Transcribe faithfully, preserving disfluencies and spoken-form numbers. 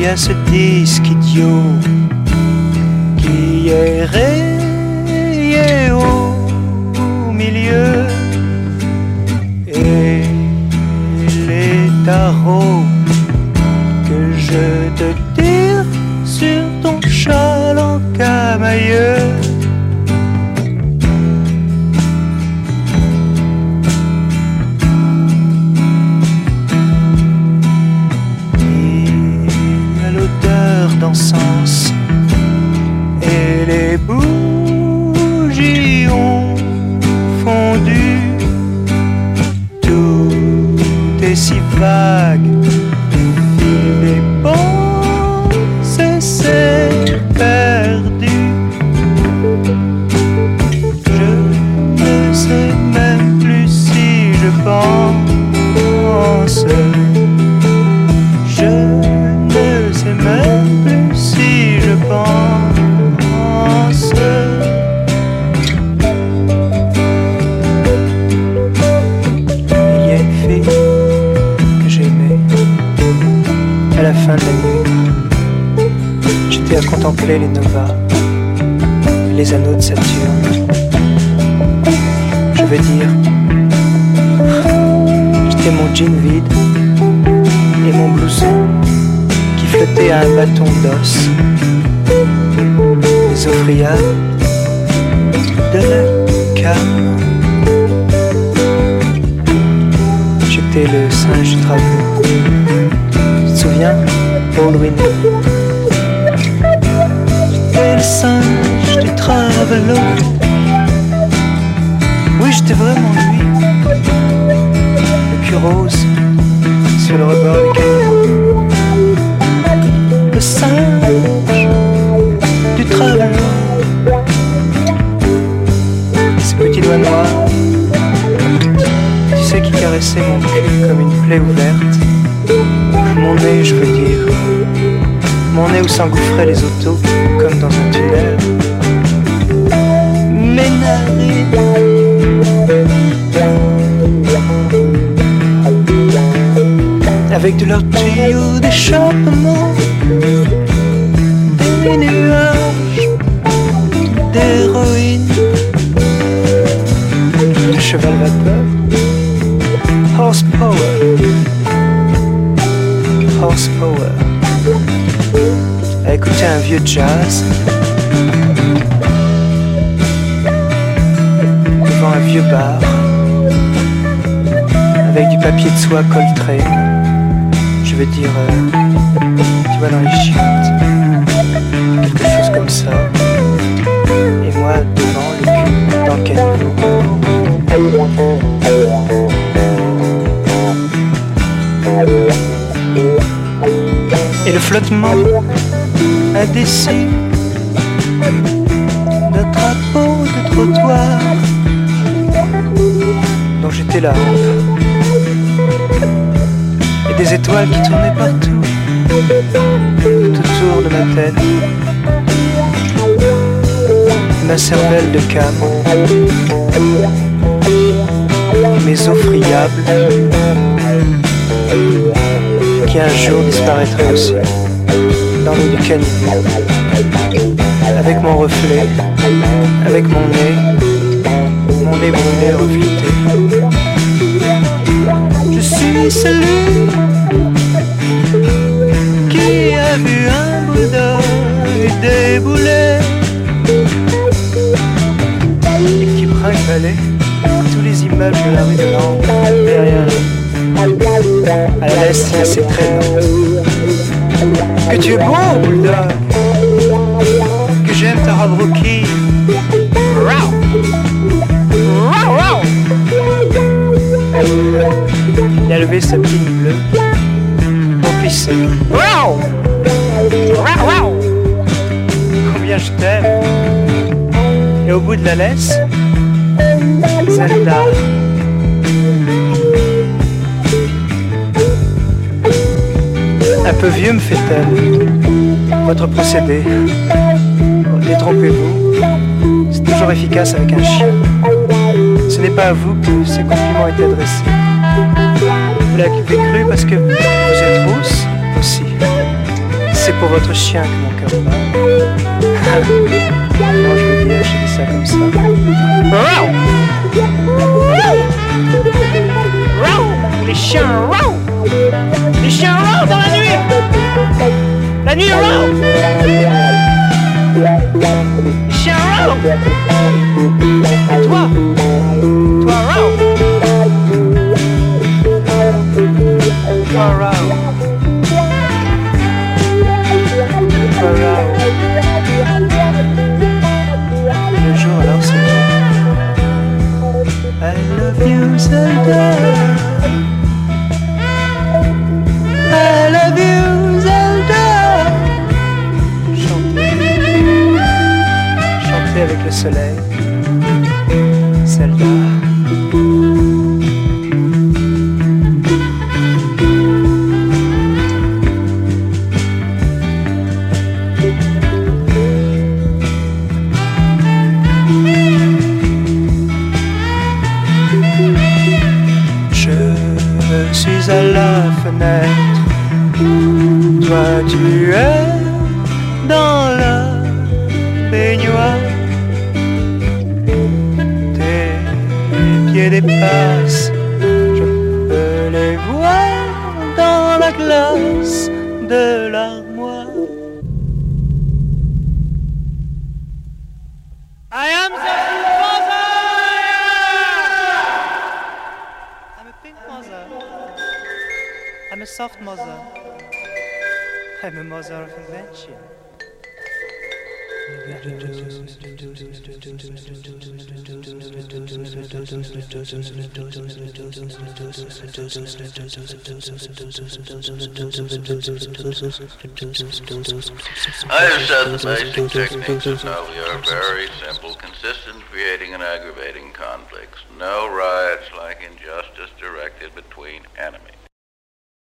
y a ce disque idiot qui est rayé au milieu et les tarots que je te tire sur ton châle en camailleux. D'encens et les bougies ont fondu. Tout est si vague, les pensées s'est perdu. Je ne sais même plus si je pense. Je ne sais même plus si je pense. Il y a une fille que j'aimais. À la fin de la nuit, j'étais à contempler les novas, les anneaux de Saturne. Je veux dire, j'étais mon jean vide et mon blouson qui flottait à un bâton d'os. Les offriades de la came. J'étais le singe du travaux. Tu te souviens, Baldwin? J'étais le singe du travaux. Oui, j'étais vraiment lui. Le cul rose sur le rebord du camion. Le singe du travail. Ces petits doigts noirs, tu sais, qui caressaient mon cul comme une plaie ouverte. Mon nez, je veux dire, mon nez où s'engouffraient les autos comme dans un tunnel. Mes narines, avec de leurs tuyaux d'échappement, des nuages d'héroïne, de cheval vapeur, horsepower, horsepower, à écouter un vieux jazz devant un vieux bar avec du papier de soie coltré. Je veux dire, euh, tu vois, dans les chiottes, quelque chose comme ça. Et moi, devant, le cul, dans le caniveau. Et le flottement indécis d'un drapeau de trottoir dont j'étais la hampe. Et des étoiles qui tournaient partout, tout autour de ma tête. Ma cervelle de cam, mes os friables, qui un jour disparaîtraient aussi, dans l'eau du caniveau, avec mon reflet, avec mon nez, mon nez brûlé reflété. Je suis celui qui a vu un Bouddha débouler et qui brinque-ballait tous les immeubles de la rue de Nantes derrière lui. À la laisse assez traînante. Que tu es beau, Bouddha, que j'aime ta robe rookie. Il a levé sa petite bleue pour pisser. Combien je t'aime. Et au bout de la laisse, Zelda. Un peu vieux, me fait-elle, votre procédé. Détrompez-vous, c'est toujours efficace avec un chien. Ce n'est pas à vous que ces compliments étaient adressés. Vous l'avez cru parce que vous êtes rousse aussi. votre chien que mon cœur bat. Non, je veux dire, je dis ça comme ça. Row! Row! Les chiens row! Les chiens row dans la nuit! La nuit row! Les chiens row! Et toi? Toi row! Toi row! Toi row! Le jour alors c'est I love you Zelda. I love you Zelda. Chantez, chantez avec le soleil, Zelda. Je suis à la fenêtre, toi tu es dans la baignoire, tes pieds dépassent, je peux les voir dans la glace de l'armoire. I am the mother. I'm a pink mother. I'm a soft mother. I'm a mother of invention. I have said the basic techniques of Novi are very simple, consistent, creating and aggravating conflicts. No riots like injustice directed between enemies.